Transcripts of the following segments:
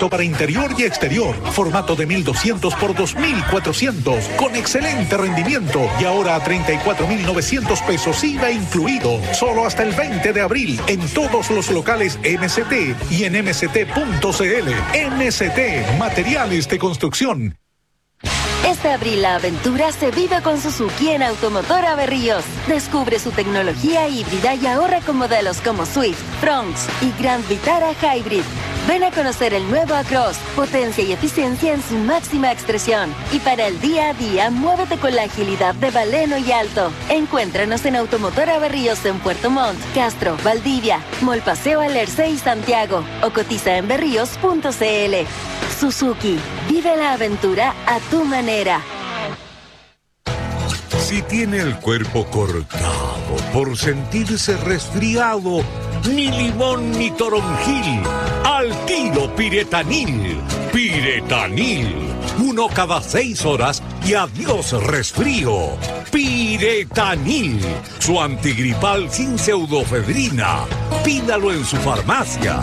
perfecto para interior y exterior. Formato de 1200 por 2400, con excelente rendimiento y ahora a 34.900 pesos IVA incluido. Solo hasta el 20 de abril en todos los locales MST y en mst.cl. MST, materiales de construcción. Este abril la aventura se vive con Suzuki en Automotora Berríos. Descubre su tecnología híbrida y ahorra con modelos como Swift, Bronx y Grand Vitara Hybrid. Ven a conocer el nuevo Across, potencia y eficiencia en su máxima expresión. Y para el día a día, muévete con la agilidad de Baleno y Alto. Encuéntranos en Automotora Berríos en Puerto Montt, Castro, Valdivia, Mall Paseo Alerce y Santiago. O cotiza en berríos.cl. Suzuki, vive la aventura a tu manera. Si tiene el cuerpo cortado por sentirse resfriado, ni limón ni toronjil, al tiro Piretanil. Piretanil, 1 cada 6 horas y adiós resfrío. Piretanil, su antigripal sin pseudofedrina. Pídalo en su farmacia.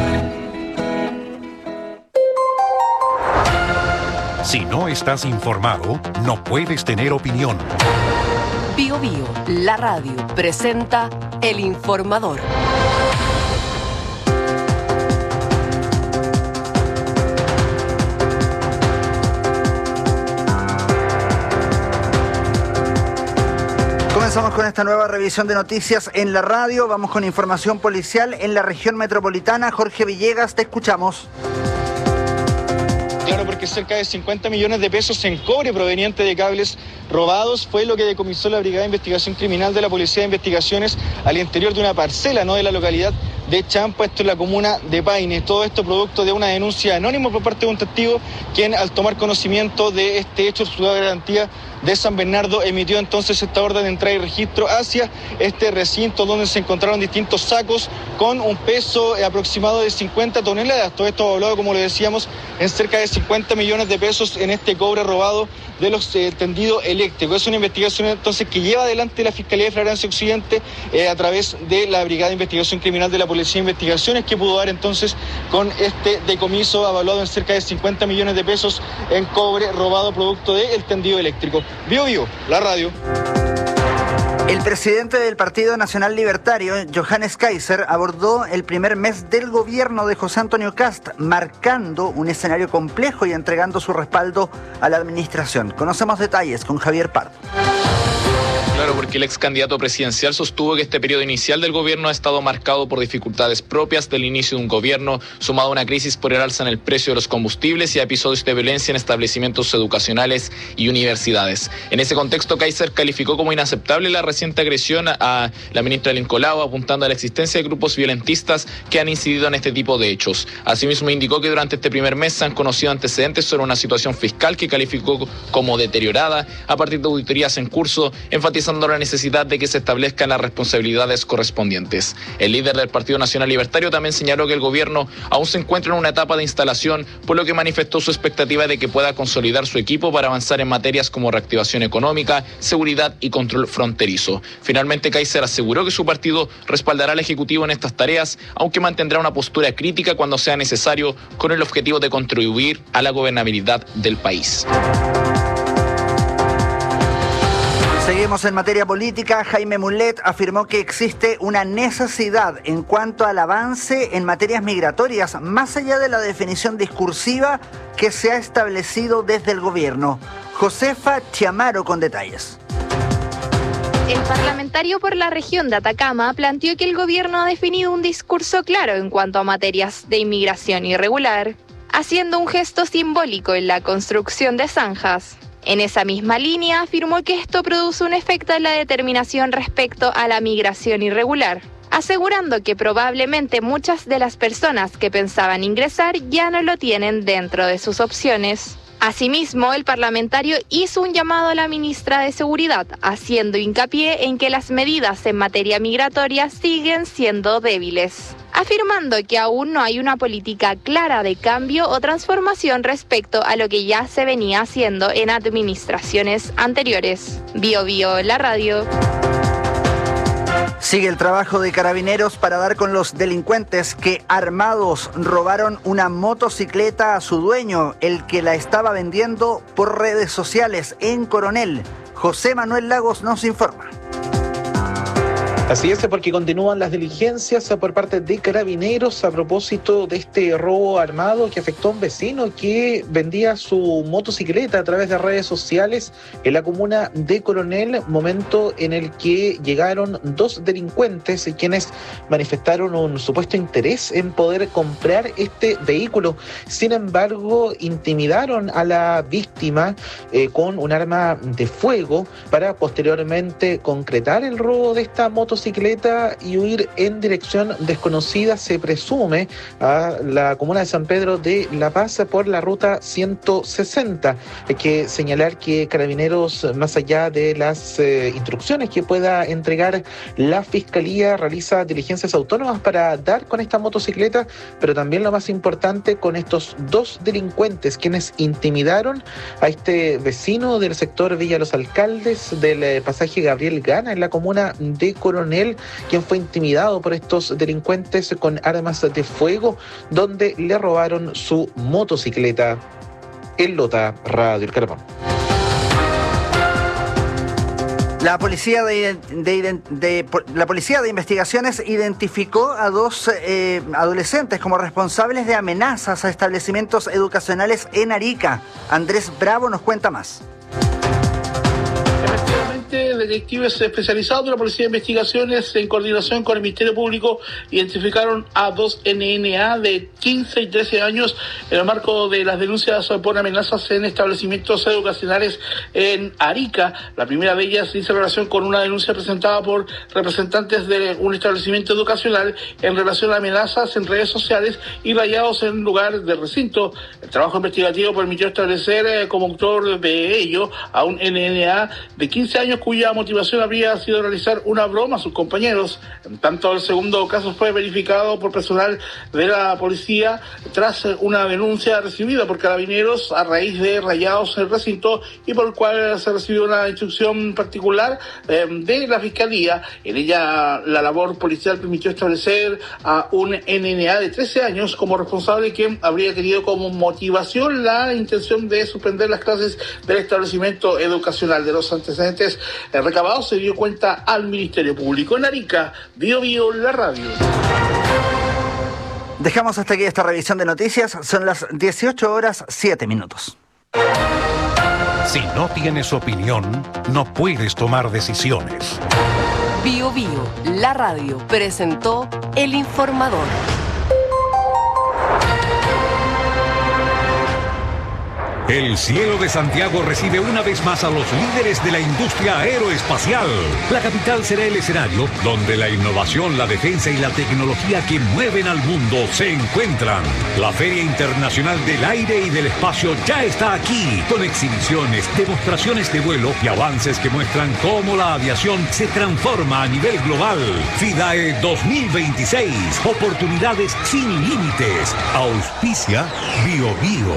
Si no estás informado, no puedes tener opinión. Bio Bio, la radio, presenta El Informador. Comenzamos con esta nueva revisión de noticias en la radio. Vamos con información policial en la región metropolitana. Jorge Villegas, te escuchamos. Claro, porque cerca de 50 millones de pesos en cobre proveniente de cables robados fue lo que decomisó la Brigada de Investigación Criminal de la Policía de Investigaciones al interior de una parcela, ¿no?, de la localidad de Champa, esto en la comuna de Paine. Todo esto producto de una denuncia anónima por parte de un testigo, quien al tomar conocimiento de este hecho, el juzgado de garantía de San Bernardo emitió entonces esta orden de entrada y registro hacia este recinto donde se encontraron distintos sacos con un peso aproximado de 50 toneladas. Todo esto hablado, como lo decíamos, en cerca de 50 millones de pesos en este cobre robado de los tendidos eléctricos. Es una investigación entonces que lleva adelante la Fiscalía de Flagrancia Occidente a través de la Brigada de Investigación Criminal de la Policía de Investigaciones, que pudo dar entonces con este decomiso avaluado en cerca de 50 millones de pesos en cobre robado producto del tendido eléctrico. Bio Bio, la radio. El presidente del Partido Nacional Libertario, Johannes Kaiser, abordó el primer mes del gobierno de José Antonio Kast, marcando un escenario complejo y entregando su respaldo a la administración. Conocemos detalles con Javier Pardo. Claro, porque el ex candidato presidencial sostuvo que este periodo inicial del gobierno ha estado marcado por dificultades propias del inicio de un gobierno, sumado a una crisis por el alza en el precio de los combustibles y a episodios de violencia en establecimientos educacionales y universidades. En ese contexto, Kaiser calificó como inaceptable la reciente agresión a la ministra del Incolao, apuntando a la existencia de grupos violentistas que han incidido en este tipo de hechos. Asimismo, indicó que durante este primer mes se han conocido antecedentes sobre una situación fiscal que calificó como deteriorada a partir de auditorías en curso, enfatizando la necesidad de que se establezcan las responsabilidades correspondientes. El líder del Partido Nacional Libertario también señaló que el gobierno aún se encuentra en una etapa de instalación, por lo que manifestó su expectativa de que pueda consolidar su equipo para avanzar en materias como reactivación económica, seguridad y control fronterizo. Finalmente, Kaiser aseguró que su partido respaldará al Ejecutivo en estas tareas, aunque mantendrá una postura crítica cuando sea necesario, con el objetivo de contribuir a la gobernabilidad del país. Seguimos en materia política. Jaime Mulet afirmó que existe una necesidad en cuanto al avance en materias migratorias, más allá de la definición discursiva que se ha establecido desde el gobierno. Josefa Chiamaro con detalles. El parlamentario por la región de Atacama planteó que el gobierno ha definido un discurso claro en cuanto a materias de inmigración irregular, haciendo un gesto simbólico en la construcción de zanjas. En esa misma línea, afirmó que esto produce un efecto en la determinación respecto a la migración irregular, asegurando que probablemente muchas de las personas que pensaban ingresar ya no lo tienen dentro de sus opciones. Asimismo, el parlamentario hizo un llamado a la ministra de Seguridad, haciendo hincapié en que las medidas en materia migratoria siguen siendo débiles, afirmando que aún no hay una política clara de cambio o transformación respecto a lo que ya se venía haciendo en administraciones anteriores. Bio Bio, la radio. Sigue el trabajo de Carabineros para dar con los delincuentes que armados robaron una motocicleta a su dueño, el que la estaba vendiendo por redes sociales en Coronel. José Manuel Lagos nos informa. Así es, porque continúan las diligencias por parte de Carabineros a propósito de este robo armado que afectó a un vecino que vendía su motocicleta a través de redes sociales en la comuna de Coronel, momento en el que llegaron dos delincuentes quienes manifestaron un supuesto interés en poder comprar este vehículo. Sin embargo, intimidaron a la víctima con un arma de fuego para posteriormente concretar el robo de esta motocicleta y huir en dirección desconocida, se presume, a la comuna de San Pedro de La Paz por la ruta 160. Hay que señalar que Carabineros, más allá de las instrucciones que pueda entregar la Fiscalía, realiza diligencias autónomas para dar con esta motocicleta, pero también lo más importante, con estos dos delincuentes quienes intimidaron a este vecino del sector Villa Los Alcaldes del pasaje Gabriel Gana en la comuna de Coronel, quien fue intimidado por estos delincuentes con armas de fuego, donde le robaron su motocicleta. En Lota, Radio El Carbón. La Policía de Investigaciones identificó a dos adolescentes como responsables de amenazas a establecimientos educacionales en Arica. Andrés Bravo nos cuenta más. Detectives especializados de la Policía de Investigaciones, en coordinación con el Ministerio Público, identificaron a dos NNA de 15 y 13 años en el marco de las denuncias por amenazas en establecimientos educacionales en Arica. La primera de ellas dice relación con una denuncia presentada por representantes de un establecimiento educacional en relación a amenazas en redes sociales y rayados en lugar del recinto. El trabajo investigativo permitió establecer como autor de ello a un NNA de 15 años cuya motivación habría sido realizar una broma a sus compañeros. En tanto, el segundo caso fue verificado por personal de la policía tras una denuncia recibida por Carabineros a raíz de rayados en el recinto y por el cual se recibió una instrucción particular de la Fiscalía. En ella, la labor policial permitió establecer a un NNA de 13 años como responsable, que habría tenido como motivación la intención de suspender las clases del establecimiento educacional. De los antecedentes recabados se dio cuenta al Ministerio Público. En Arica, Bio Bio, la radio. Dejamos hasta aquí esta revisión de noticias. Son las 18:07. Si no tienes opinión, no puedes tomar decisiones. Bio Bio, la radio, presentó El Informador. El cielo de Santiago recibe una vez más a los líderes de la industria aeroespacial. La capital será el escenario donde la innovación, la defensa y la tecnología que mueven al mundo se encuentran. La Feria Internacional del Aire y del Espacio ya está aquí, con exhibiciones, demostraciones de vuelo y avances que muestran cómo la aviación se transforma a nivel global. FIDAE 2026, oportunidades sin límites. Auspicia Bio Bio.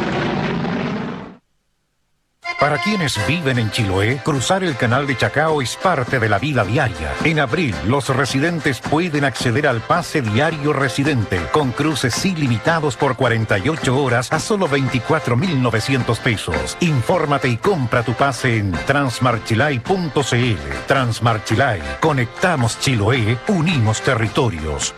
Para quienes viven en Chiloé, cruzar el canal de Chacao es parte de la vida diaria. En abril, los residentes pueden acceder al pase diario residente, con cruces ilimitados por 48 horas a solo 24.900 pesos. Infórmate y compra tu pase en transmarchilay.cl. Transmarchilay. Conectamos Chiloé, unimos territorios.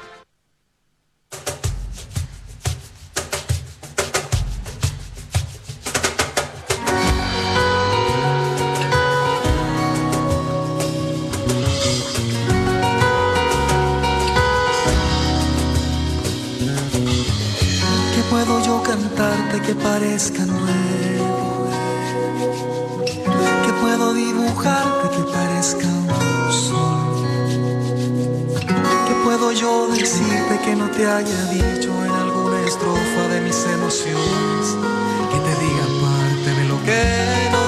Que parezca nuevo, que puedo dibujarte que parezca un sol, que puedo yo decirte que no te haya dicho en alguna estrofa de mis emociones, que te diga parte de lo que no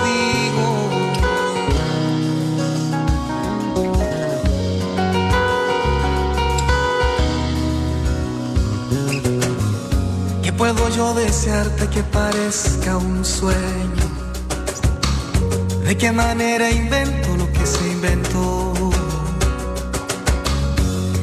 puedo yo desearte que parezca un sueño. ¿De qué manera invento lo que se inventó?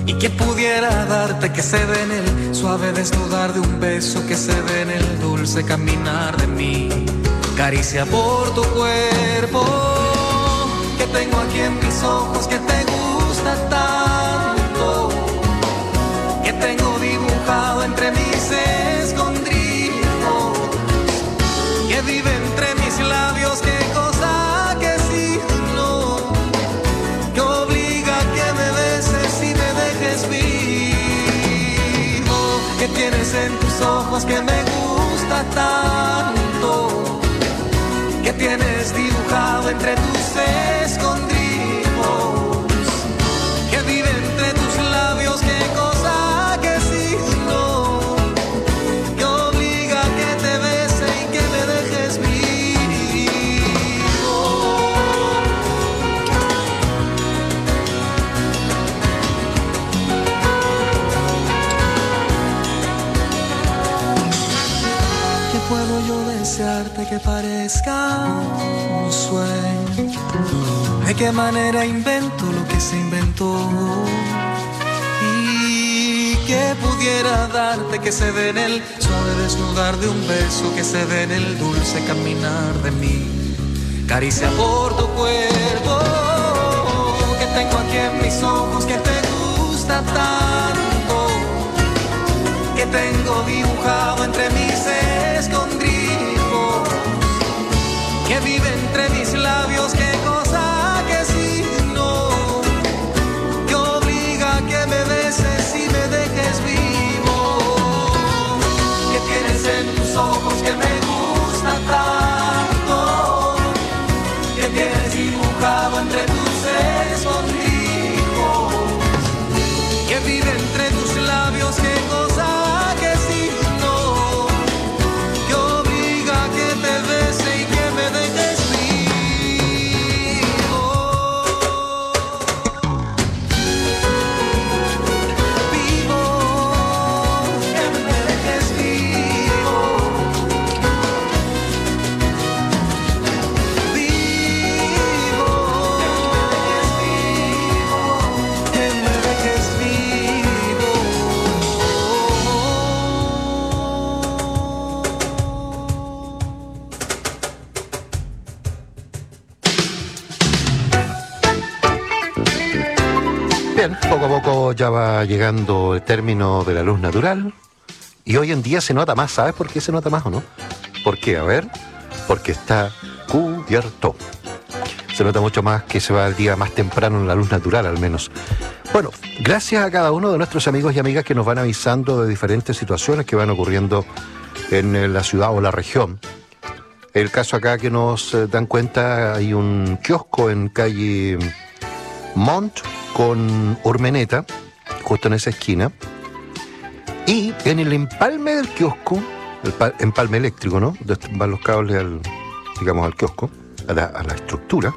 y que pudiera darte que se ve en el suave desnudar de un beso, que se ve en el dulce caminar de mi caricia por tu cuerpo, que tengo aquí en mis ojos, que te gusta tanto, que tengo dibujado entre mis escondrijos, que vive entre mis labios, qué cosa, qué signo, que obliga a que me beses y me dejes vivo, que tienes en tus ojos que me gusta tanto, que tienes dibujado entre tus escondrijos, que vive entre tus labios, qué cosa, qué signo, que obliga a que te bese y que me dejes vivo. ¿Qué puedo yo desearte que parezca un sueño? ¿De qué manera invento lo que se inventó? Y que pudiera darte que se ve en el suave desnudar de un beso, que se ve en el dulce caminar de mi caricia por tu cuerpo, que tengo aquí en mis ojos, que te gusta tanto, que tengo dibujado entre mis escondrijos, que vive entre mis labios, qué cosa, qué signo, que obliga a que me beses y me dejes vivo, que tienes en tus ojos que me gusta tanto, que tienes dibujado entre tus escondrijos, que vive entre tus labios, qué cosa, qué signo, que obliga a que te bese y que me dejes vivo. Vivo, que me dejes vivo. Vivo, que me dejes vivo. Bien, poco a poco ya va llegando el término de la luz natural y hoy en día se nota más. ¿Sabes por qué se nota más o no? ¿Por qué? A ver, porque está cubierto. Se nota mucho más que se va el día más temprano en la luz natural, al menos. Bueno, gracias a cada uno de nuestros amigos y amigas que nos van avisando de diferentes situaciones que van ocurriendo en la ciudad o la región. El caso acá que nos dan cuenta, hay un kiosco en calle Montt con Urmeneta, justo en esa esquina, y en el empalme del kiosco, empalme eléctrico, ¿no? Donde van los cables al kiosco, a la estructura.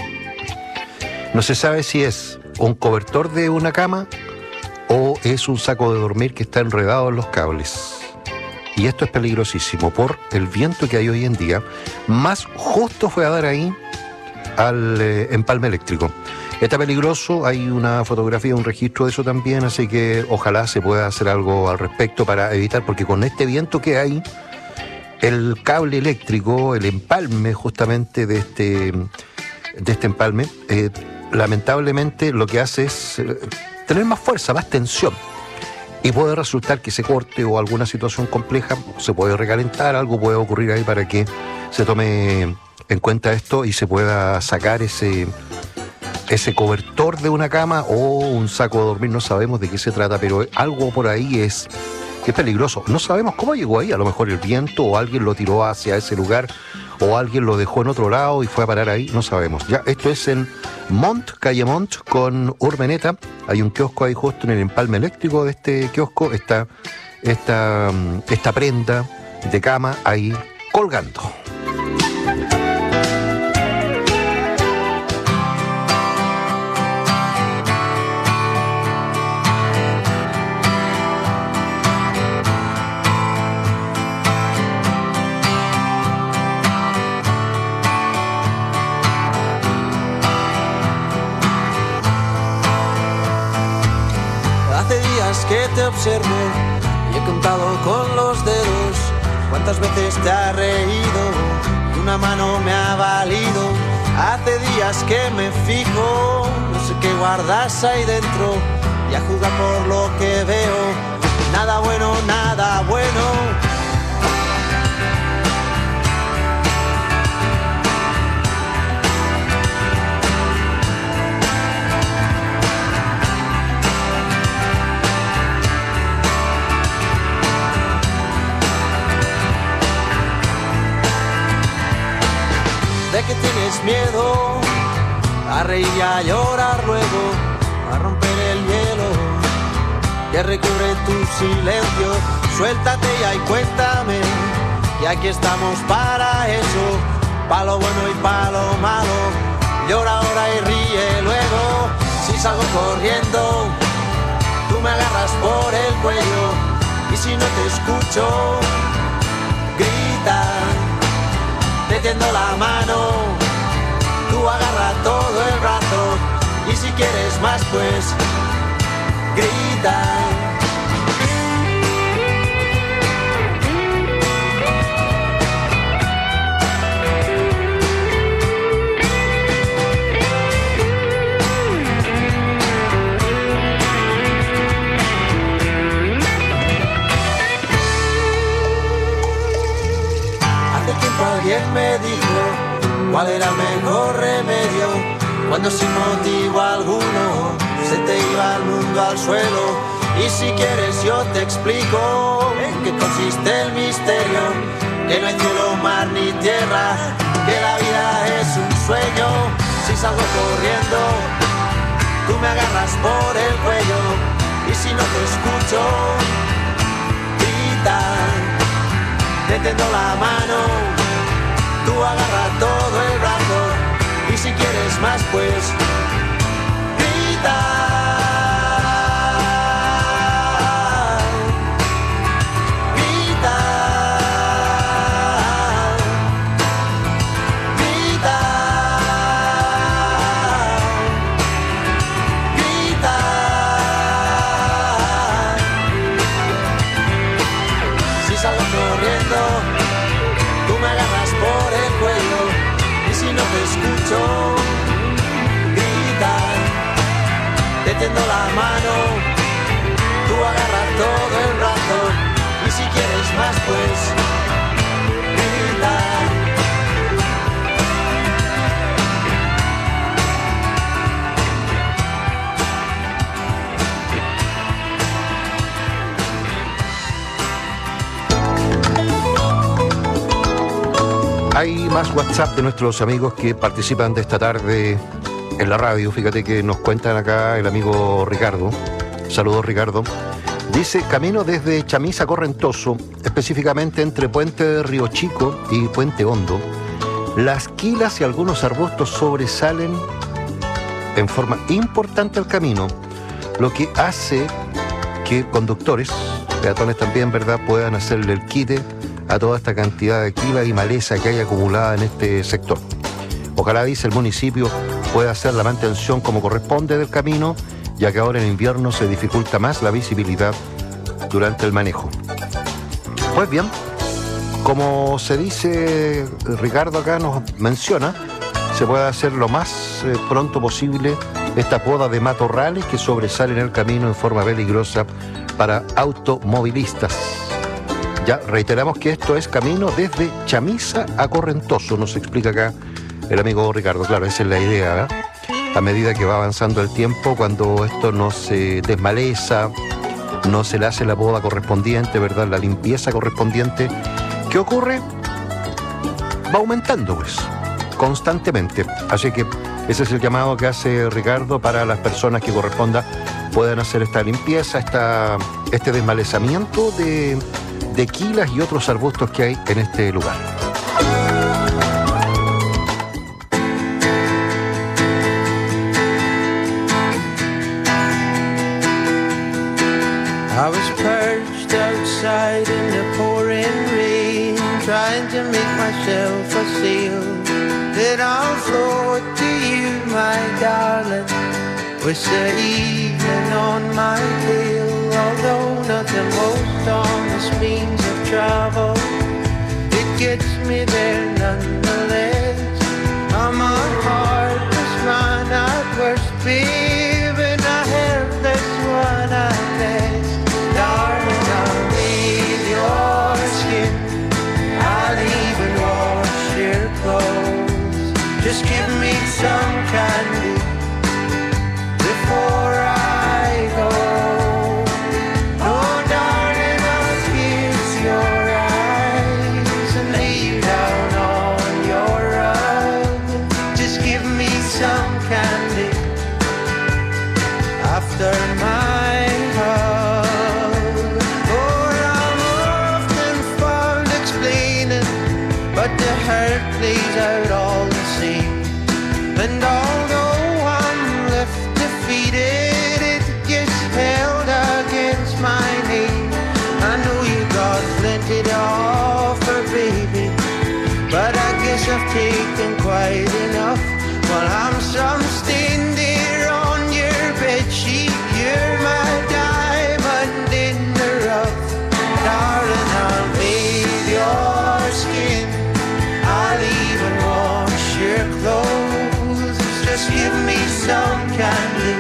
No se sabe si es un cobertor de una cama o es un saco de dormir que está enredado en los cables. Y esto es peligrosísimo por el viento que hay hoy en día. Más justo fue a dar ahí al empalme eléctrico. Está peligroso, hay una fotografía, un registro de eso también, así que ojalá se pueda hacer algo al respecto para evitar, porque con este viento que hay, el cable eléctrico, el empalme justamente de este empalme, lamentablemente lo que hace es tener más fuerza, más tensión. Y puede resultar que se corte o alguna situación compleja, se puede recalentar, algo puede ocurrir ahí para que se tome en cuenta esto y se pueda sacar ese cobertor de una cama o un saco de dormir. No sabemos de qué se trata, pero algo por ahí es peligroso. No sabemos cómo llegó ahí, a lo mejor el viento o alguien lo tiró hacia ese lugar o alguien lo dejó en otro lado y fue a parar ahí, no sabemos. Ya, esto es en Montt, calle Montt con Urmeneta. Hay un kiosco ahí justo en el empalme eléctrico de este kiosco. Está esta prenda de cama ahí colgando. observo y he contado con los dedos cuántas veces te has reído y una mano me ha valido. Hace días que me fijo, no sé qué guardas ahí dentro y a jugar por lo que veo. Nada bueno, nada bueno. De que tienes miedo a reír y a llorar luego, a romper el hielo que recubre tu silencio. Suéltate ya y cuéntame, y aquí estamos para eso, pa' lo bueno y pa' lo malo. Llora ahora y ríe luego. Si salgo corriendo, tú me agarras por el cuello, y si no te escucho, grita. Te tiendo la mano, tú agarra todo el brazo, y si quieres más pues grita. Alguien me dijo cuál era el mejor remedio cuando sin motivo alguno se te iba el mundo al suelo. Y si quieres yo te explico en qué consiste el misterio, que no hay cielo, mar ni tierra, que la vida es un sueño. Si salgo corriendo, tú me agarras por el cuello, y si no te escucho, grita. Te tiendo la mano, tú agarra todo el brazo, y si quieres más pues grita. Te tiendo la mano, tú agarras todo el brazo, y si quieres más pues grita. Hay más WhatsApp de nuestros amigos que participan de esta tarde en la radio. Fíjate que nos cuentan acá el amigo Ricardo. Saludos, Ricardo. Dice, camino desde Chamisa a Correntoso, específicamente entre Puente de Río Chico y Puente Hondo. Las quilas y algunos arbustos sobresalen en forma importante al camino, lo que hace que conductores, peatones también, ¿verdad?, puedan hacerle el quite a toda esta cantidad de quilas y maleza que hay acumulada en este sector. Ojalá, dice, el municipio pueda hacer la mantención como corresponde del camino, ya que ahora en invierno se dificulta más la visibilidad durante el manejo. Pues bien, como se dice, Ricardo acá nos menciona, se puede hacer lo más pronto posible esta poda de matorrales que sobresalen en el camino en forma peligrosa para automovilistas. Ya reiteramos que esto es camino desde Chamisa a Correntoso, nos explica acá el amigo Ricardo. Claro, esa es la idea, ¿verdad? A medida que va avanzando el tiempo, cuando esto no se desmaleza, no se le hace la poda correspondiente, ¿verdad?, la limpieza correspondiente, ¿qué ocurre? Va aumentando, pues, constantemente. Así que ese es el llamado que hace Ricardo para las personas que corresponda puedan hacer esta limpieza, este desmalezamiento de quilas y otros arbustos que hay en este lugar. I was perched outside in the pouring rain, trying to make myself a sail, that I'll float to you, my darling, with the evening on my tail. although not the most honest means of travel, it gets me there nonetheless. I'm a heartless man at worst, baby, a helpless one at best. Darling, I'll leave your skin, I'll even wash your clothes. Just give me some candy before I go. Oh, darling, I'll kiss your eyes and lay you down on your rug. Just give me some candy after my hug. Oh, I'm often found explaining, but the hurt plays out all the same. And although I'm left defeated, it gets held against my name. I know you got plenty to offer, baby, but I guess I've taken quite enough. While I'm some stain there on your bedsheet, you're my diamond in the rough. Darling, I'll bathe your skin, I'll even wash your clothes. Just give me some candy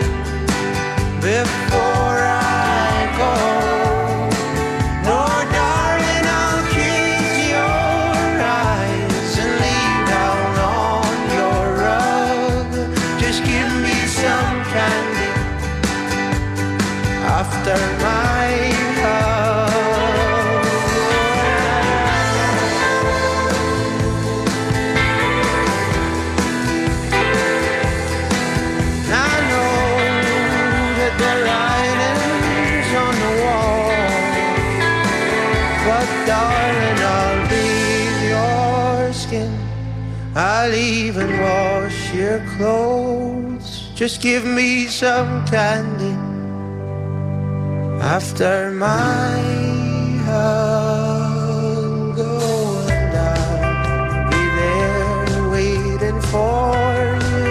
before I go. No, darling, I'll kiss your eyes and lay down on your rug. Just give me some candy after my hug. I know that the writing's on the wall, but darling, I'll bathe your skin, I'll even wash your clothes. Just give me some candy after my hug. Oh, and I'll be there waiting for you.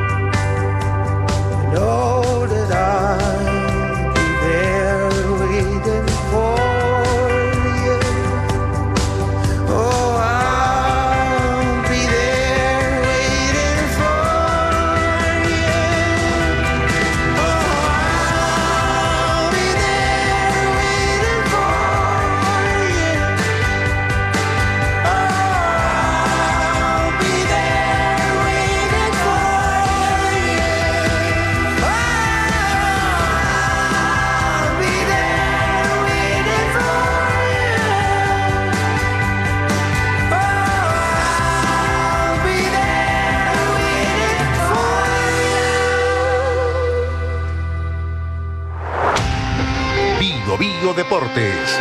Know that I'll be there waiting for you. Oh, I'll be there waiting for you. Oh, I'll be there waiting for you. Oh, I'll be there waiting for you. Bio Bio Deportes.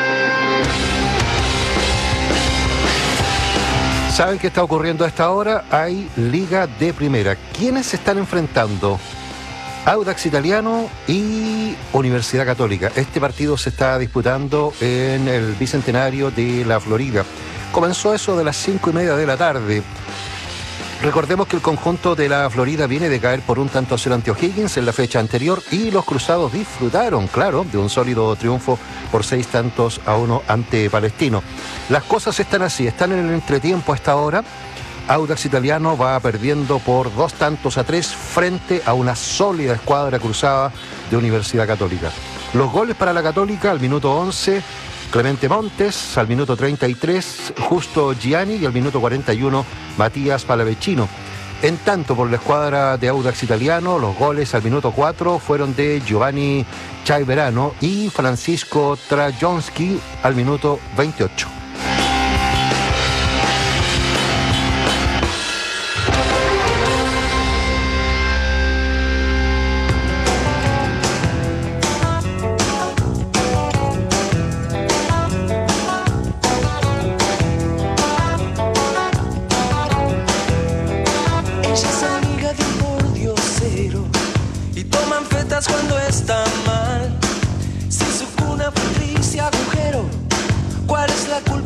¿Saben qué está ocurriendo a esta hora? Hay Liga de Primera. ¿Quiénes se están enfrentando? Audax Italiano y Universidad Católica. Este partido se está disputando en el Bicentenario de la Florida. Comenzó eso de las 5:30 de la tarde. Recordemos que el conjunto de la Florida viene de caer por 1-0 ante O'Higgins en la fecha anterior y los cruzados disfrutaron, claro, de un sólido triunfo por 6-1 ante Palestino. Las cosas están así, están en el entretiempo a esta hora. Audax Italiano va perdiendo por 2-3 frente a una sólida escuadra cruzada de Universidad Católica. Los goles para la Católica al minuto 11, Clemente Montes, al minuto 33, Justo Gianni y al minuto 41, Matías Palavecino. En tanto, por la escuadra de Audax Italiano, los goles al minuto 4 fueron de Giovanni Chaiverano y Francisco Trajonski al minuto 28. Cuando está mal, si su cuna fue gris y agujero, ¿cuál es la culpa?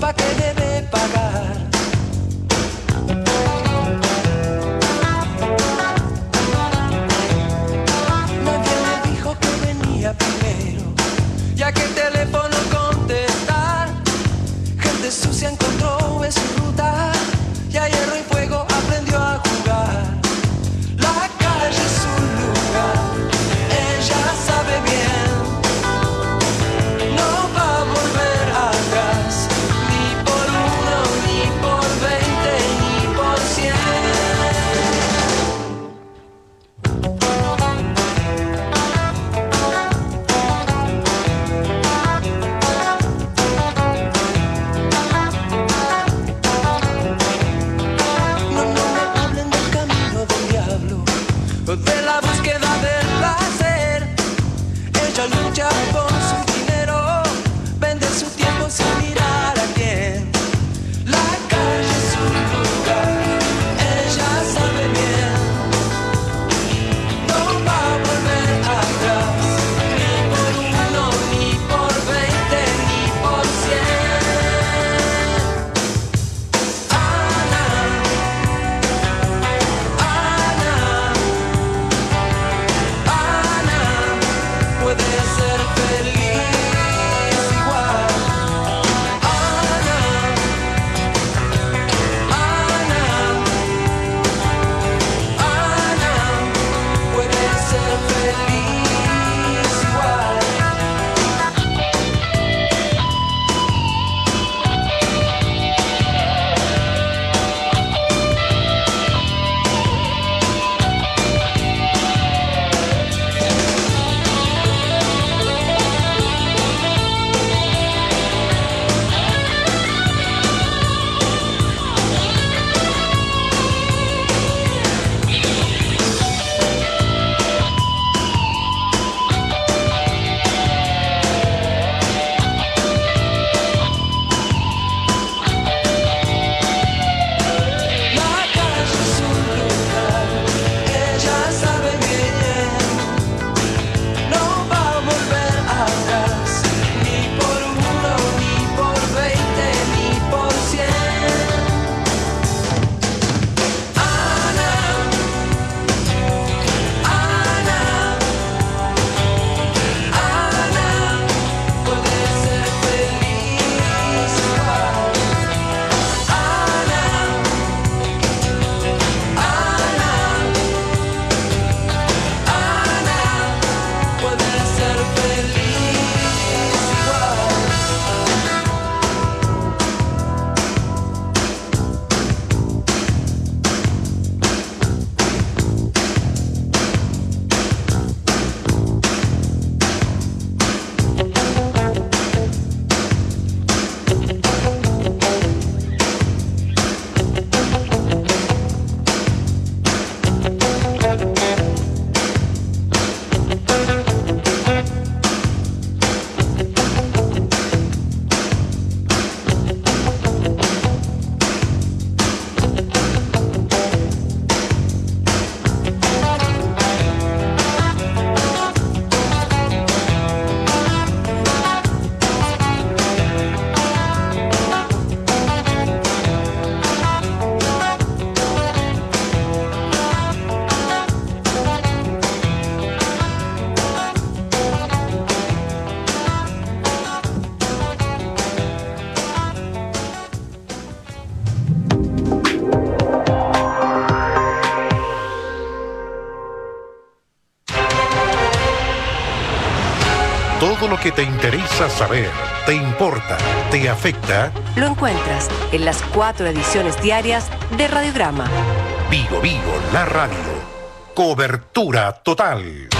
Todo lo que te interesa saber, te importa, te afecta. Lo encuentras en las 4 ediciones diarias de Radiograma. Vigo, la radio. Cobertura total.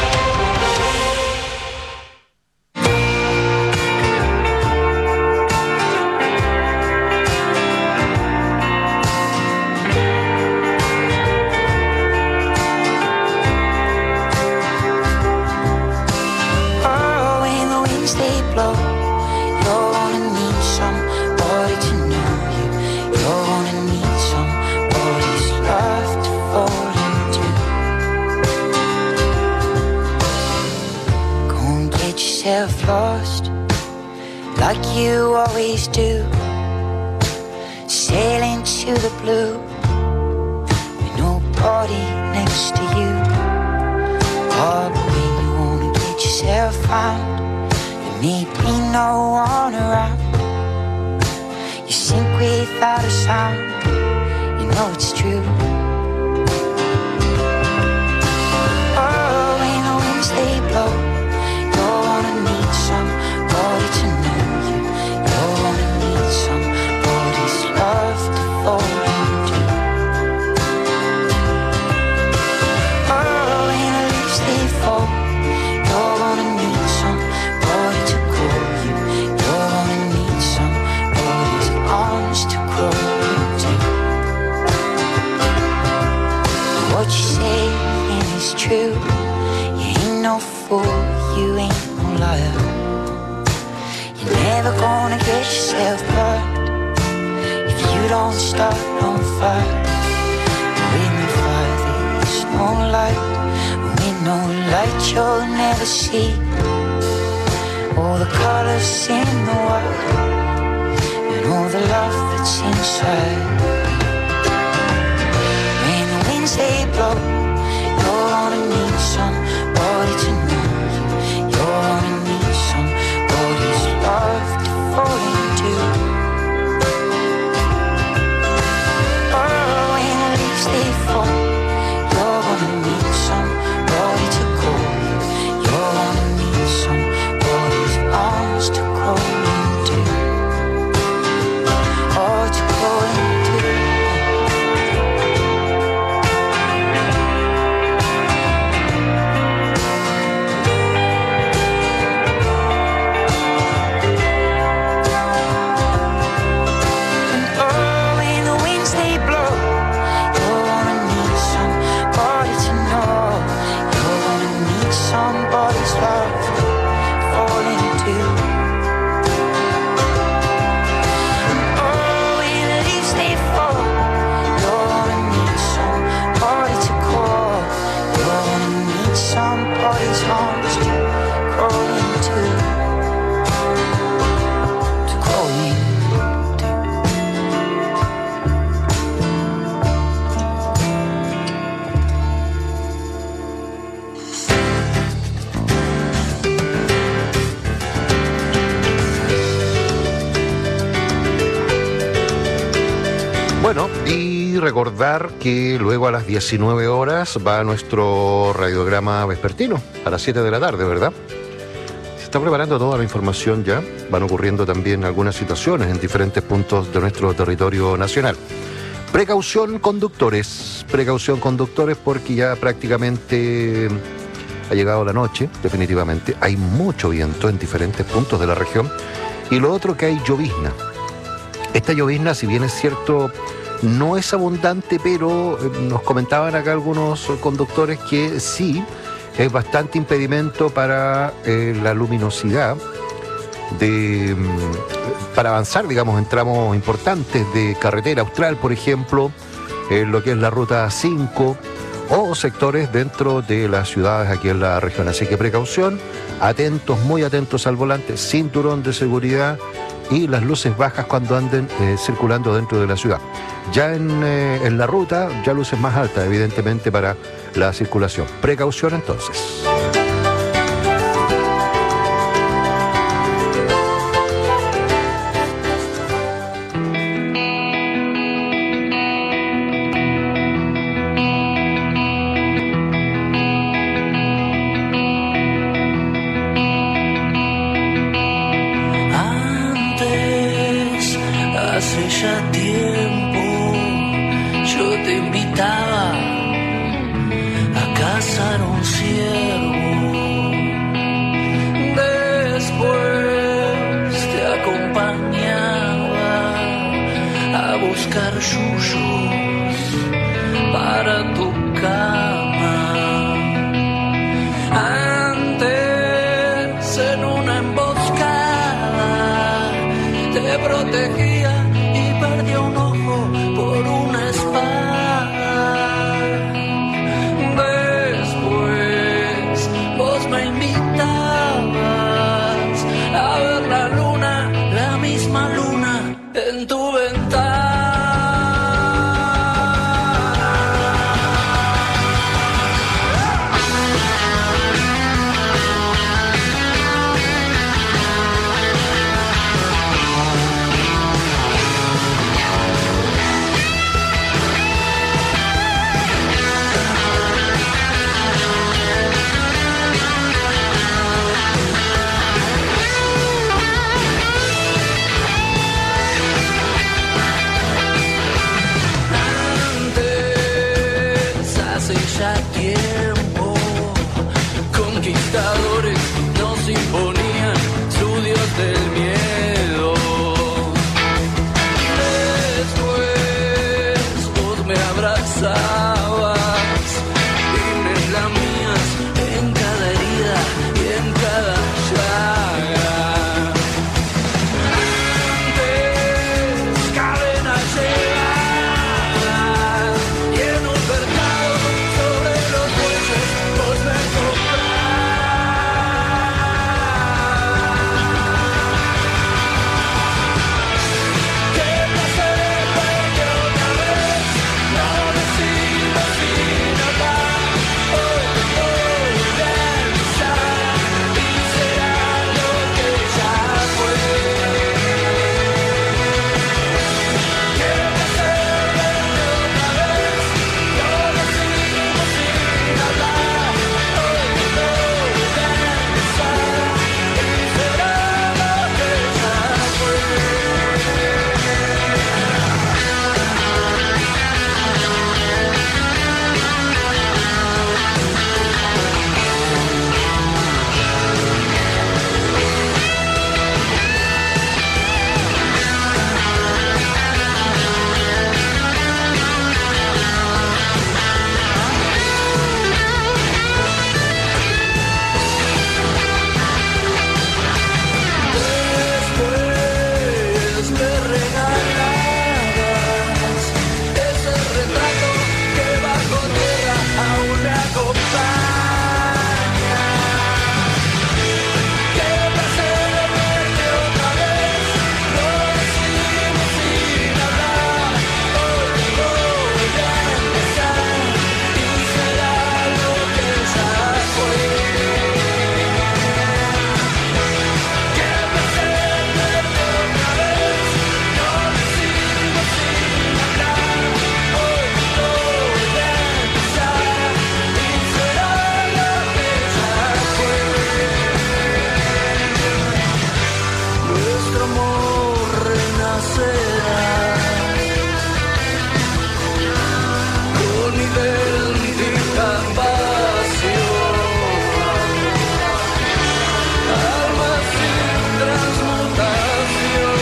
Lost like you always do, sailing to the blue with nobody next to you. Oh, but when you wanna get yourself found, there may be no one around. You sink without a sound, you know it's true. Oh, when the winds they blow, you're gonna need somebody to know you. You're gonna need somebody's love to fall into. Oh, when the leaves they fall, you're gonna need somebody to call you. You're gonna need somebody's arms to crawl into. What you say is true. You ain't no fool, you ain't no liar. You're never gonna get yourself burned if you don't start on fire. With no fire there's no light, with no light you'll never see all the colors in the world and all the love that's inside. When the winds they blow, you're gonna need somebody to know you. You're gonna need somebody's love to fall into. Oh, when the leaves they fall, you're gonna need somebody to call you. You're gonna need somebody's arms to crawl into. Oh, to crawl into. Somebody's love fall into. Oh, when the leaves they fall, you're gonna need somebody to call. You're gonna need somebody's arms to crawl into. To crawl into. Bueno, y recordar que luego a las 19 horas va nuestro radiograma vespertino, a las 7 de la tarde, ¿verdad? Se está preparando toda la información ya, van ocurriendo también algunas situaciones en diferentes puntos de nuestro territorio nacional. Precaución conductores porque ya prácticamente ha llegado la noche, definitivamente. Hay mucho viento en diferentes puntos de la región. Y lo otro que hay llovizna. Esta llovizna, si bien es cierto, no es abundante, pero nos comentaban acá algunos conductores que sí, es bastante impedimento para la luminosidad para avanzar, digamos, en tramos importantes de carretera austral, por ejemplo, lo que es la ruta 5 o sectores dentro de las ciudades aquí en la región. Así que precaución, atentos, muy atentos al volante, cinturón de seguridad y las luces bajas cuando anden circulando dentro de la ciudad. Ya en la ruta, ya luces más altas, evidentemente, para la circulación. Precaución entonces. invitaba a cazar un ciervo. Después te acompañaba a buscar yuyos para tu cama. Antes en una emboscada te protegía y perdió un ojo por una espada. Después vos me invitabas a ver la luna, la misma luna en tu ventana. Ya tiempo, conquistadores nos imponían su dios del miedo. Después vos me abrazabas y me lamías en cada herida y en cada llaga. Antes cadenas llegadas y en un mercado sobre los bueyes vos me comprás. Qué placer verte otra vez, no decimos sin hablar. Hoy te voy a avisar y será lo que ya fue. Qué placer verte otra vez, no decimos sin hablar. Hoy te voy a avisar y será lo que ya fue. Después me regalabas ese retrato que bajo tierra aún me acompaña. Qué placer verte otra vez, no decimos sin hablar. Hoy te voy a empezar y será lo que ya fue. Qué placer verte otra vez, no decimos sin hablar. Hoy te voy a empezar y será lo que ya fue. Nuestro amor renacerá con idéntica pasión, alma sin transmutación,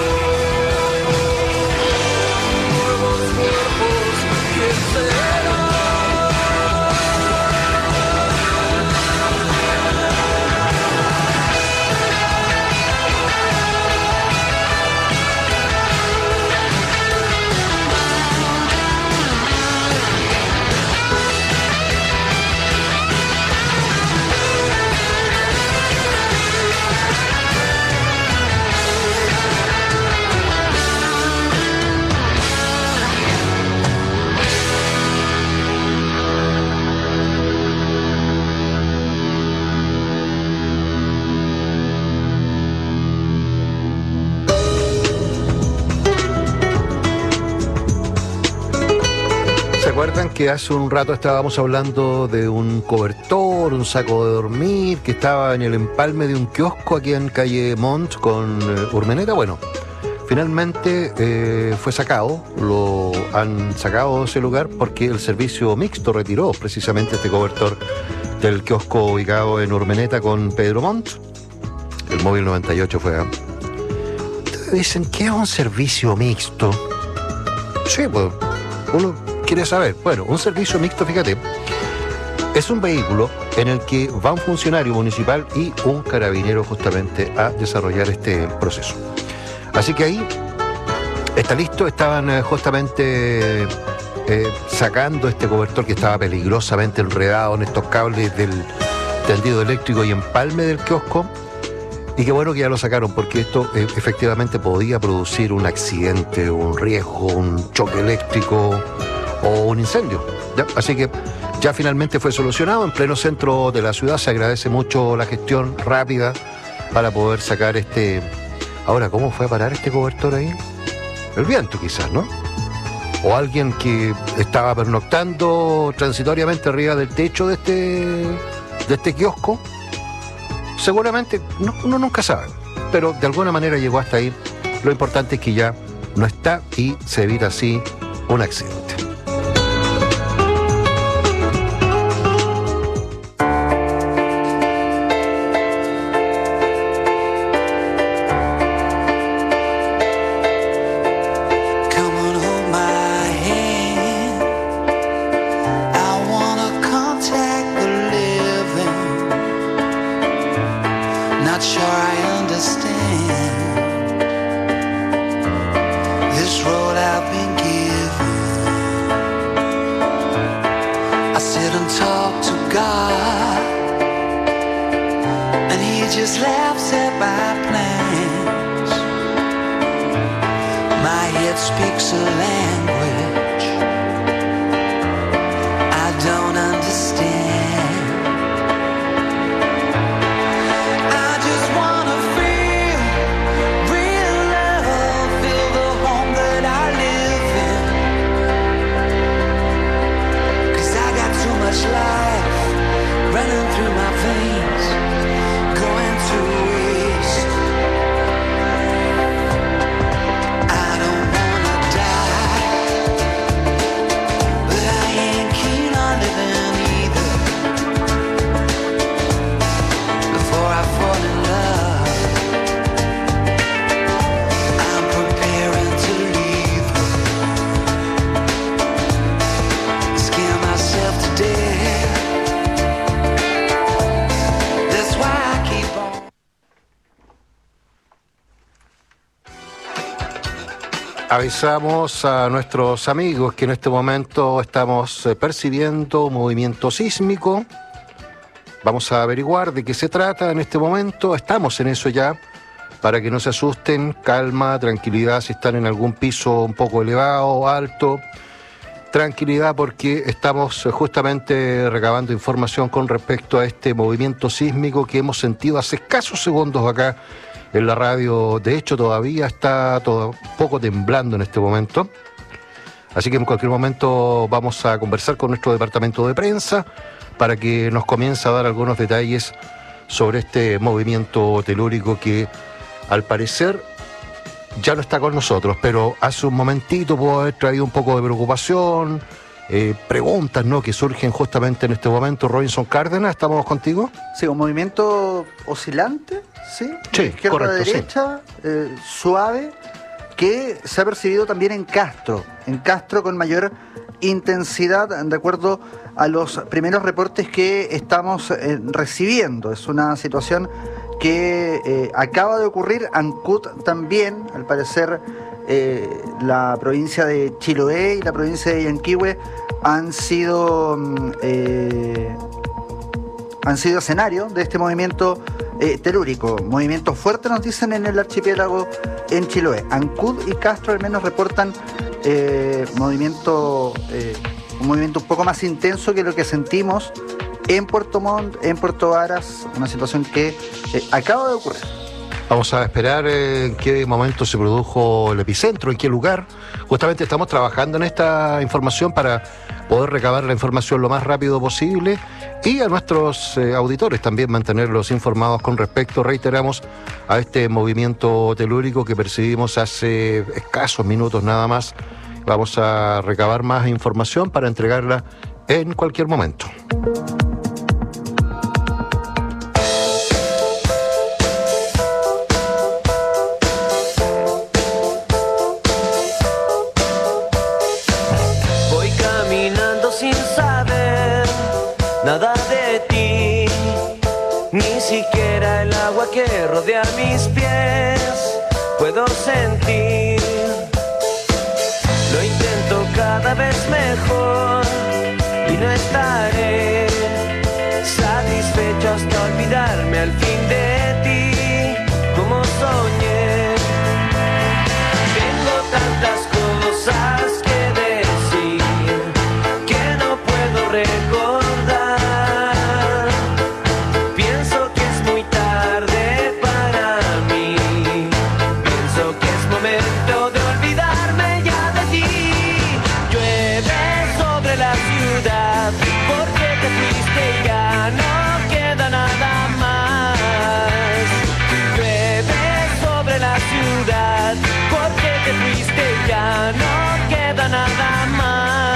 nuevos cuerpos, ¿quién será? ¿Se acuerdan que hace un rato estábamos hablando de un cobertor, un saco de dormir, que estaba en el empalme de un kiosco aquí en calle Montt con Urmeneta? Bueno, finalmente fue sacado, lo han sacado de ese lugar porque el servicio mixto retiró precisamente este cobertor del kiosco ubicado en Urmeneta con Pedro Montt. El móvil 98 fue. Ustedes dicen, ¿qué es un servicio mixto? Sí, pues uno quiere saber. Bueno, un servicio mixto, fíjate, es un vehículo en el que va un funcionario municipal y un carabinero justamente a desarrollar este proceso. Así que ahí está listo, estaban justamente sacando este cobertor que estaba peligrosamente enredado en estos cables del tendido eléctrico y empalme del kiosco. Y qué bueno que ya lo sacaron, porque esto efectivamente podía producir un accidente, un riesgo, un choque eléctrico o un incendio, ¿ya? Así que ya finalmente fue solucionado en pleno centro de la ciudad. Se agradece mucho la gestión rápida para poder sacar este... Ahora, ¿cómo fue a parar este cobertor ahí? El viento quizás, ¿no? O alguien que estaba pernoctando transitoriamente arriba del techo de este kiosco. Seguramente, uno nunca sabe, pero de alguna manera llegó hasta ahí. Lo importante es que ya no está y se evita así un accidente. Avisamos a nuestros amigos que en este momento estamos percibiendo un movimiento sísmico. Vamos a averiguar de qué se trata en este momento. Estamos en eso ya, para que no se asusten. Calma, tranquilidad si están en algún piso un poco elevado o alto. Tranquilidad porque estamos justamente recabando información con respecto a este movimiento sísmico que hemos sentido hace escasos segundos acá en la radio. De hecho, todavía está todo un poco temblando en este momento. Así que en cualquier momento vamos a conversar con nuestro departamento de prensa para que nos comience a dar algunos detalles sobre este movimiento telúrico que, al parecer, ya no está con nosotros, pero hace un momentito pudo haber traído un poco de preocupación, preguntas, ¿no?, que surgen justamente en este momento. Robinson Cárdenas, ¿estamos contigo? Sí, un movimiento oscilante, ¿sí? Sí, izquierda correcto, a derecha, suave, que se ha percibido también en Castro con mayor intensidad, de acuerdo a los primeros reportes que estamos recibiendo. Es una situación que acaba de ocurrir. Ancud también, al parecer, la provincia de Chiloé y la provincia de Yanquihue han sido escenario de este movimiento telúrico. Movimientos fuertes nos dicen en el archipiélago en Chiloé. Ancud y Castro al menos reportan un movimiento un poco más intenso que lo que sentimos en Puerto Montt, en Puerto Varas, una situación que acaba de ocurrir. Vamos a esperar en qué momento se produjo el epicentro, en qué lugar. Justamente estamos trabajando en esta información para poder recabar la información lo más rápido posible y a nuestros auditores también mantenerlos informados con respecto, reiteramos, a este movimiento telúrico que percibimos hace escasos minutos nada más. Vamos a recabar más información para entregarla en cualquier momento. Nada de ti, ni siquiera el agua que rodea mis pies puedo sentir. Lo intento cada vez mejor y no estaré satisfecho hasta olvidarme al fin de ti, como soñé. Tengo tantas cosas que decir que no puedo recordar. No queda nada más.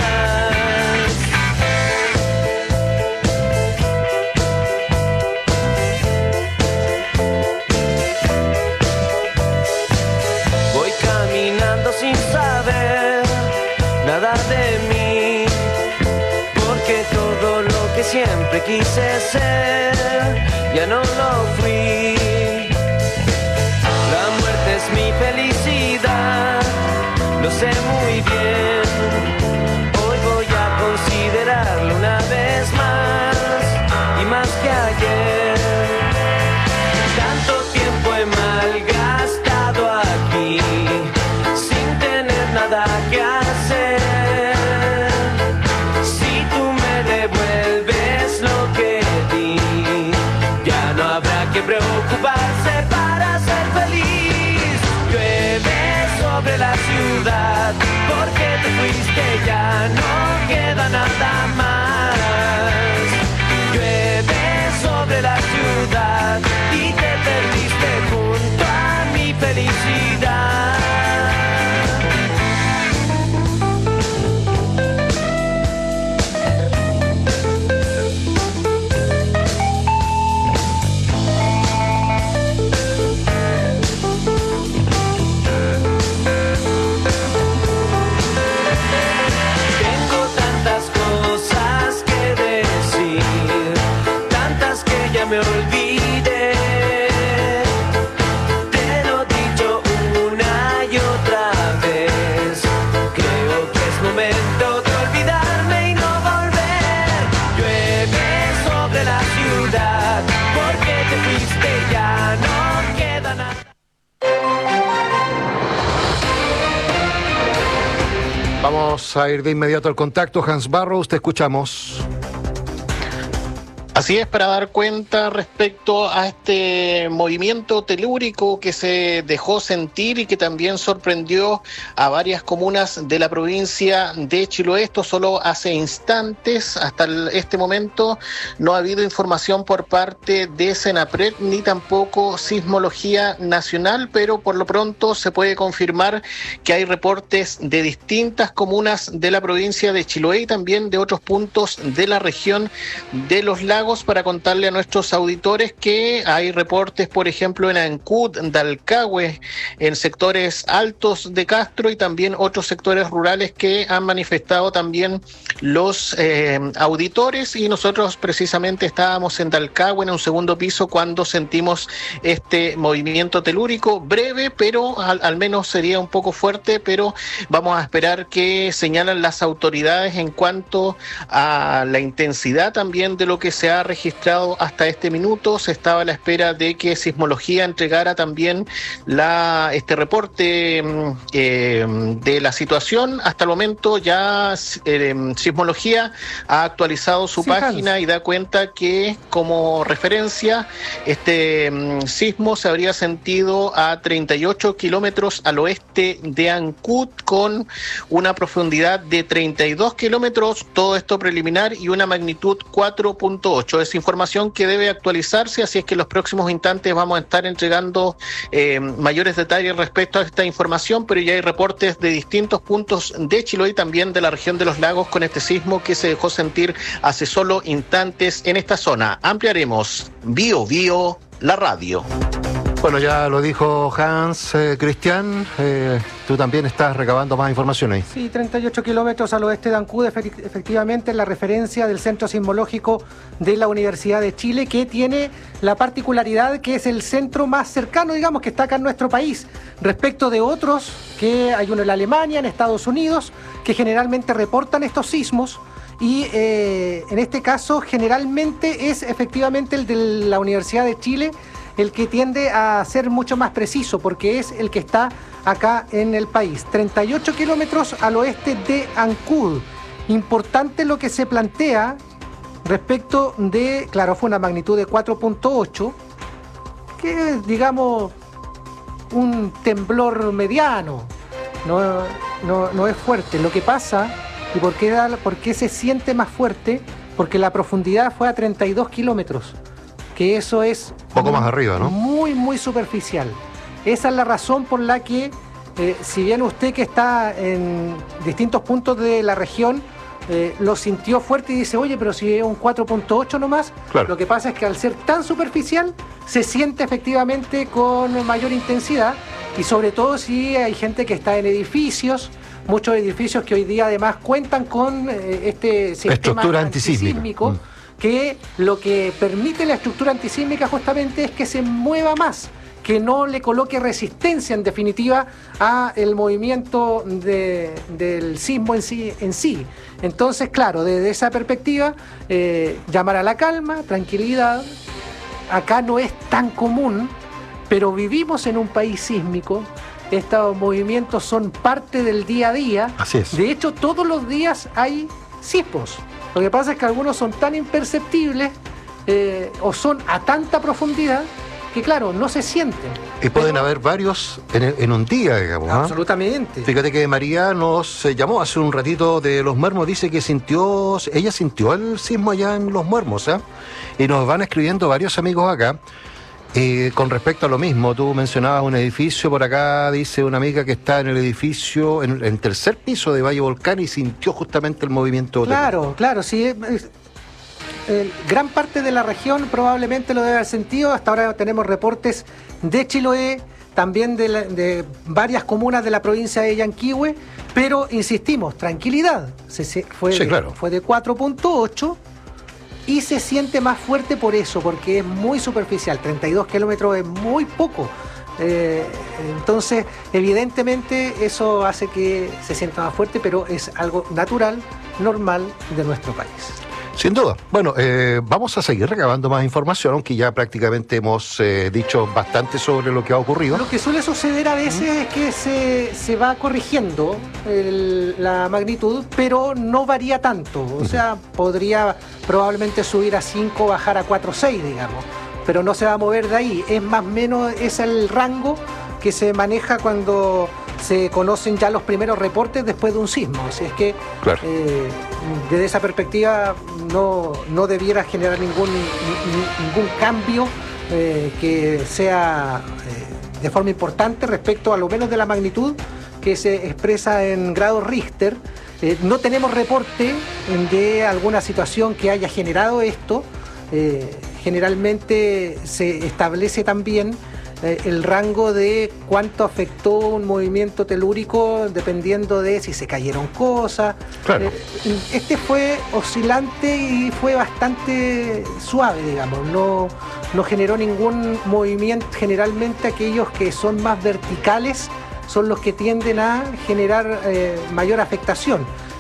Voy caminando sin saber nada de mí, porque todo lo que siempre quise ser ya no lo fui. La muerte es mi felicidad, lo sé muy bien. Hoy voy a considerarlo una vez más y más que ayer. Tanto tiempo he malgastado aquí sin tener nada que hacer. Si tú me devuelves lo que di, ya no habrá que preocuparse para ser feliz. Llueve sobre la ciudad, porque te fuiste, ya no queda nada más. Llueve sobre la ciudad y te perdiste junto a mi felicidad. Me olvidé, te lo he dicho una y otra vez. Creo que es momento de olvidarme y no volver. Llueve sobre la ciudad, porque te fuiste, ya no queda nada. Vamos a ir de inmediato al contacto. Hans Barrows, te escuchamos. Así es, para dar cuenta respecto a este movimiento telúrico que se dejó sentir y que también sorprendió a varias comunas de la provincia de Chiloé. Esto solo hace instantes, hasta este momento no ha habido información por parte de Senapred ni tampoco Sismología Nacional, pero por lo pronto se puede confirmar que hay reportes de distintas comunas de la provincia de Chiloé y también de otros puntos de la región de los lagos, para contarle a nuestros auditores que hay reportes, por ejemplo, en Ancud, Dalcahue, en sectores altos de Castro y también otros sectores rurales que han manifestado también los auditores, y nosotros precisamente estábamos en Dalcahue, en un segundo piso, cuando sentimos este movimiento telúrico breve, pero al menos sería un poco fuerte, pero vamos a esperar que señalan las autoridades en cuanto a la intensidad también de lo que se ha ha registrado hasta este minuto. Se estaba a la espera de que Sismología entregara también este reporte de la situación. Hasta el momento ya Sismología ha actualizado su página y da cuenta que, como referencia, este sismo se habría sentido a 38 kilómetros al oeste de Ancud, con una profundidad de 32 kilómetros, todo esto preliminar, y una magnitud 4.8. Es información que debe actualizarse, así es que en los próximos instantes vamos a estar entregando mayores detalles respecto a esta información, pero ya hay reportes de distintos puntos de Chiloé y también de la región de los lagos con este sismo que se dejó sentir hace solo instantes en esta zona. Ampliaremos Bio Bio, la radio. Bueno, ya lo dijo Hans, Cristian, tú también estás recabando más información ahí. Sí, 38 kilómetros al oeste de Ancud, efectivamente la referencia del Centro Sismológico de la Universidad de Chile, que tiene la particularidad que es el centro más cercano, digamos, que está acá en nuestro país, respecto de otros, que hay uno en Alemania, en Estados Unidos, que generalmente reportan estos sismos. Y en este caso generalmente es efectivamente el de la Universidad de Chile el que tiende a ser mucho más preciso, porque es el que está acá en el país. 38 kilómetros al oeste de Ancud. Importante lo que se plantea respecto de, claro, fue una magnitud de 4.8, que es, digamos, un temblor mediano, no es fuerte. Lo que pasa, y por qué se siente más fuerte, porque la profundidad fue a 32 kilómetros, que eso es un poco más arriba, ¿no? Muy, muy superficial. Esa es la razón por la que, si bien usted que está en distintos puntos de la región, lo sintió fuerte y dice, oye, pero si es un 4.8 nomás, claro. Lo que pasa es que al ser tan superficial, se siente efectivamente con mayor intensidad, y sobre todo si hay gente que está en edificios, muchos edificios que hoy día además cuentan con este sistema estructura antisísmico, que lo que permite la estructura antisísmica justamente es que se mueva más, que no le coloque resistencia en definitiva a el movimiento del sismo en sí. Entonces, claro, desde esa perspectiva, llamar a la calma, tranquilidad. Acá no es tan común, pero vivimos en un país sísmico. Estos movimientos son parte del día a día. Así es. De hecho, todos los días hay sismos. Lo que pasa es que algunos son tan imperceptibles o son a tanta profundidad que, claro, no se sienten. Y pueden haber varios en un día, digamos. Absolutamente. Fíjate que María nos llamó hace un ratito de Los Muermos, dice que ella sintió el sismo allá en Los Muermos, y nos van escribiendo varios amigos acá. Con respecto a lo mismo, tú mencionabas un edificio por acá, dice una amiga que está en el edificio, en el tercer piso de Valle Volcán, y sintió justamente el movimiento. Claro, sí. Gran parte de la región probablemente lo debe haber sentido. Hasta ahora tenemos reportes de Chiloé, también de varias comunas de la provincia de Yanquihue, pero insistimos, tranquilidad. Fue de 4.8. Y se siente más fuerte por eso, porque es muy superficial. 32 kilómetros es muy poco. Entonces, evidentemente, eso hace que se sienta más fuerte, pero es algo natural, normal de nuestro país. Sin duda. Bueno, vamos a seguir recabando más información, aunque ya prácticamente hemos dicho bastante sobre lo que ha ocurrido. Lo que suele suceder a veces es que se va corrigiendo la magnitud, pero no varía tanto. O sea, podría probablemente subir a 5, bajar a 4,6, digamos, pero no se va a mover de ahí. Es más o menos, es el rango que se maneja cuando se conocen ya los primeros reportes después de un sismo. Así es que, claro, desde esa perspectiva no debiera generar ningún cambio que sea de forma importante respecto a lo menos de la magnitud que se expresa en grados Richter. No tenemos reporte de alguna situación que haya generado esto. Generalmente se establece también el rango de cuánto afectó un movimiento telúrico dependiendo de si se cayeron cosas. Claro. Este fue oscilante y fue bastante suave, digamos. No generó ningún movimiento. Generalmente aquellos que son más verticales son los que tienden a generar mayor afectación.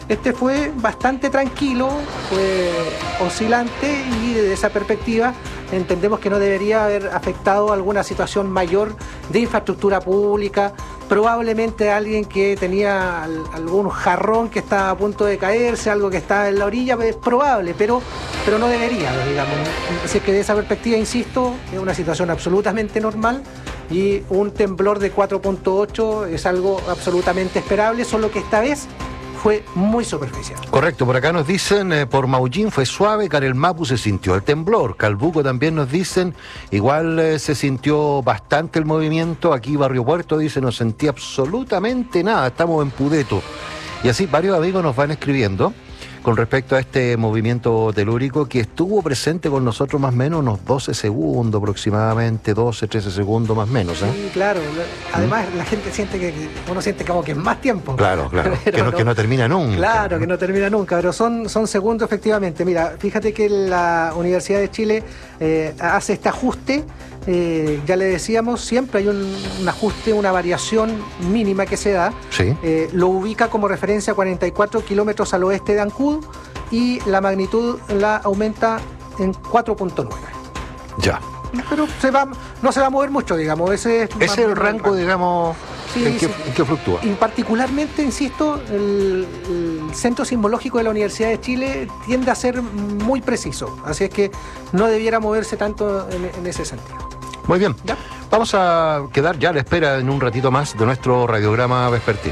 Este fue bastante tranquilo, fue oscilante y desde esa perspectiva entendemos que no debería haber afectado alguna situación mayor de infraestructura pública, probablemente alguien que tenía algún jarrón que estaba a punto de caerse, algo que está en la orilla, es probable, pero no debería, digamos. Así que de esa perspectiva, insisto, es una situación absolutamente normal y un temblor de 4.8 es algo absolutamente esperable, solo que esta vez fue muy superficial. Correcto, por acá nos dicen, por Maullín fue suave, Carelmapu se sintió el temblor, Calbuco también nos dicen, igual se sintió bastante el movimiento, aquí Barrio Puerto dice, no sentí absolutamente nada, estamos en Pudeto. Y así varios amigos nos van escribiendo con respecto a este movimiento telúrico que estuvo presente con nosotros más o menos unos 12 segundos aproximadamente, 12, 13 segundos más o menos. Sí, claro. Además la gente siente que uno siente como que es más tiempo. Claro, que no termina nunca. Claro, que no termina nunca, pero son segundos efectivamente. Mira, fíjate que la Universidad de Chile hace este ajuste. Ya le decíamos, siempre hay un ajuste, una variación mínima que se da. Sí. Lo ubica como referencia a 44 kilómetros al oeste de Ancud y la magnitud la aumenta en 4.9. Ya. Pero no se va a mover mucho, digamos. Ese es el rango, digamos, sí, en que fluctúa. Y particularmente, insisto, el centro sismológico de la Universidad de Chile tiende a ser muy preciso. Así es que no debiera moverse tanto en ese sentido. Muy bien. ¿Ya? Vamos a quedar ya a la espera en un ratito más de nuestro radiograma vespertino.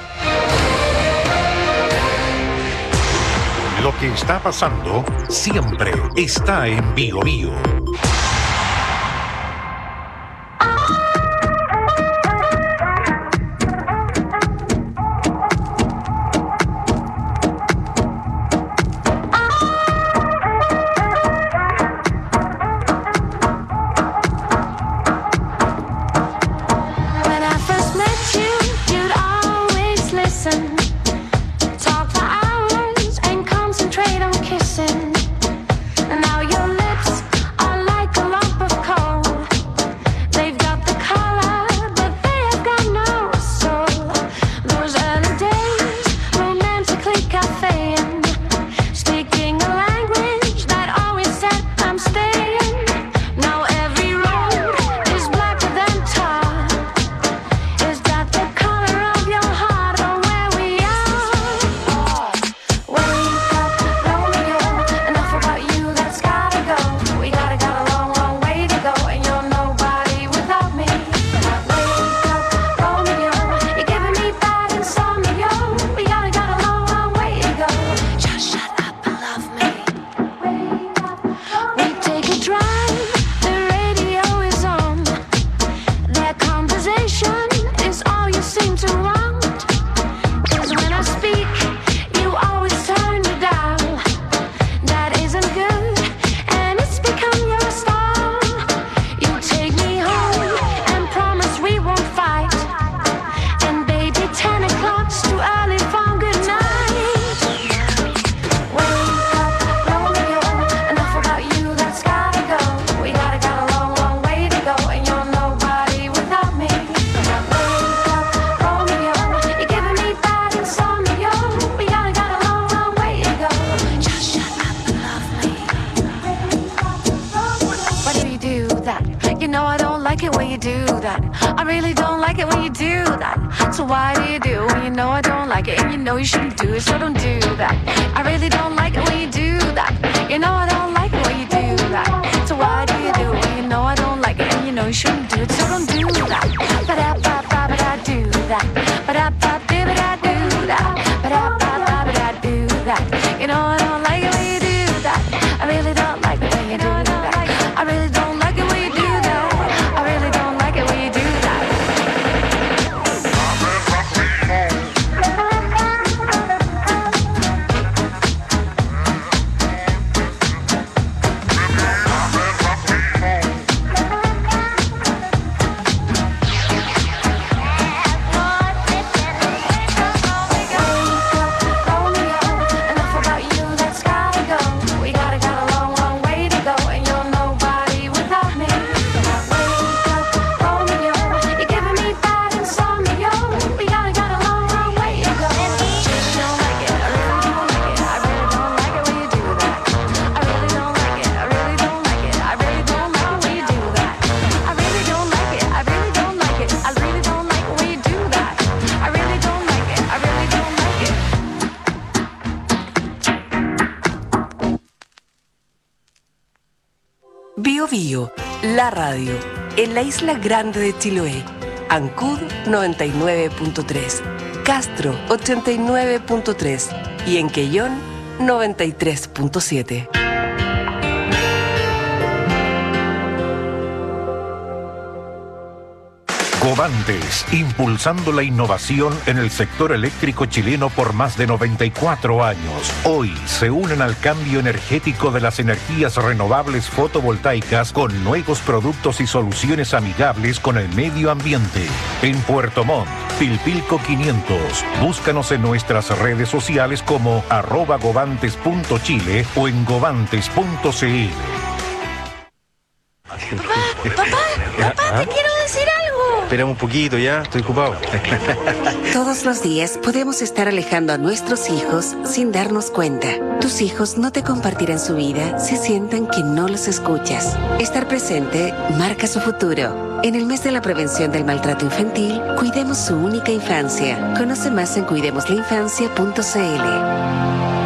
Lo que está pasando siempre está en Bío Bío. Bio Bio, la radio, en la isla grande de Chiloé. Ancud 99.3, Castro 89.3 y en Quellón 93.7. Covantes, impulsando la innovación en el sector eléctrico chileno por más de 94 años. Hoy se unen al cambio energético de las energías renovables fotovoltaicas con nuevos productos y soluciones amigables con el medio ambiente. En Puerto Montt, Pilpilco 500. Búscanos en nuestras redes sociales como @govantes.chile o en govantes.cl. Papá, te quiero decir algo. Esperamos un poquito ya, estoy ocupado. Todos los días podemos estar alejando a nuestros hijos sin darnos cuenta. Tus hijos no te compartirán su vida si sienten que no los escuchas. Estar presente marca su futuro. En el mes de la prevención del maltrato infantil, cuidemos su única infancia. Conoce más en cuidemoslainfancia.cl.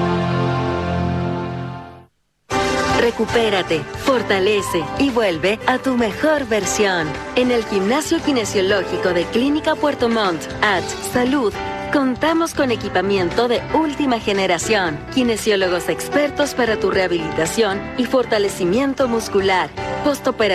Recupérate, fortalece y vuelve a tu mejor versión. En el Gimnasio Kinesiológico de Clínica Puerto Montt, Salud, contamos con equipamiento de última generación, kinesiólogos expertos para tu rehabilitación y fortalecimiento muscular, postoperatorio.